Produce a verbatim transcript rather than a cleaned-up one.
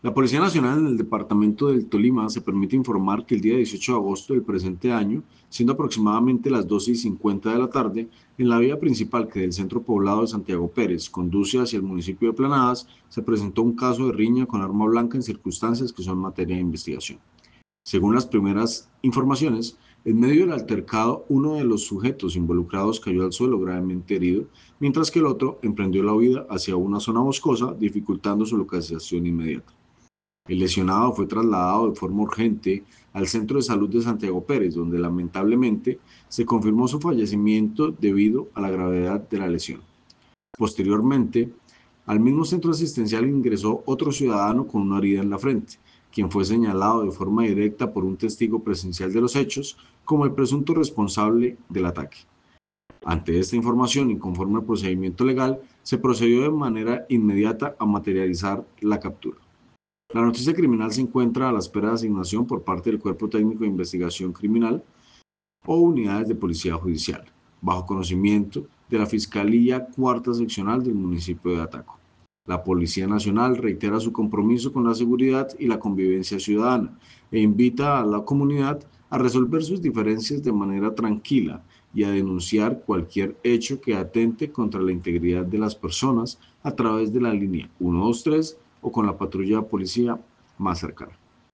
La Policía Nacional en el departamento del Tolima se permite informar que el día dieciocho de agosto del presente año, siendo aproximadamente las doce y cincuenta de la tarde, en la vía principal que del centro poblado de Santiago Pérez conduce hacia el municipio de Planadas, se presentó un caso de riña con arma blanca en circunstancias que son materia de investigación. Según las primeras informaciones, en medio del altercado, uno de los sujetos involucrados cayó al suelo gravemente herido, mientras que el otro emprendió la huida hacia una zona boscosa, dificultando su localización inmediata. El lesionado fue trasladado de forma urgente al Centro de Salud de Santiago Pérez, donde lamentablemente se confirmó su fallecimiento debido a la gravedad de la lesión. Posteriormente, al mismo centro asistencial ingresó otro ciudadano con una herida en la frente, quien fue señalado de forma directa por un testigo presencial de los hechos como el presunto responsable del ataque. Ante esta información y conforme al procedimiento legal, se procedió de manera inmediata a materializar la captura. La noticia criminal se encuentra a la espera de asignación por parte del Cuerpo Técnico de Investigación Criminal o unidades de Policía Judicial, bajo conocimiento de la Fiscalía Cuarta Seccional del municipio de Ataco. La Policía Nacional reitera su compromiso con la seguridad y la convivencia ciudadana e invita a la comunidad a resolver sus diferencias de manera tranquila y a denunciar cualquier hecho que atente contra la integridad de las personas a través de la línea ciento veintitrés o con la patrulla de policía más cercana.